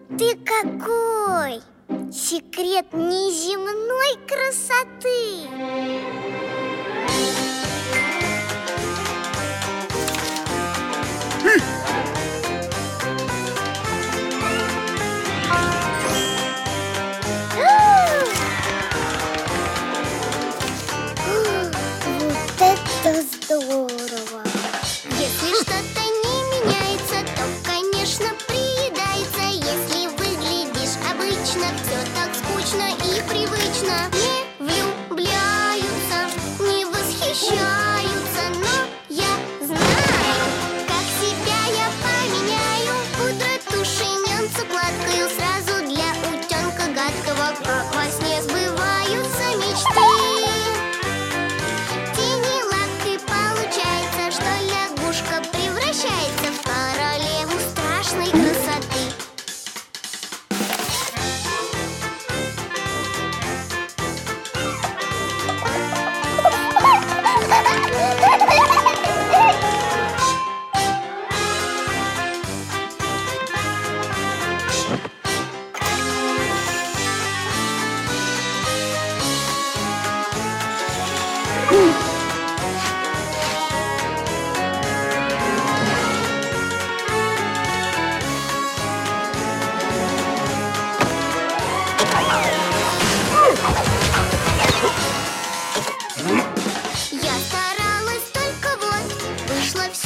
Ты какой! Секрет неземной красоты! Вот это здорово! Если что-то не меняется, то, конечно, приедается. Если выглядишь обычно, все так скучно и привычно. Не влюбляются, не восхищаются, но я знаю, как себя я поменяю. Пудра, тушь и мянцу кладкою сразу для утенка гадкого. Как во сне сбываются мечты. Тени лапкой получается, что лягушка превращается в королеву страшной красоты. Я старалась, только вот вышло все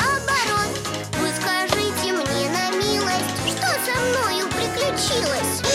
наоборот. Вы скажите мне на милость, что со мною приключилось?